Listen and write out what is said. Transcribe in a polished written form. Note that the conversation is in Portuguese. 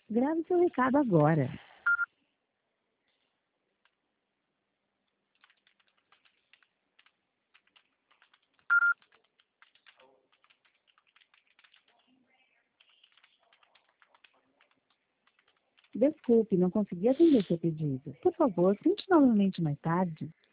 Grave seu recado agora. Desculpe, não consegui atender seu pedido. Por favor, tente novamente mais tarde.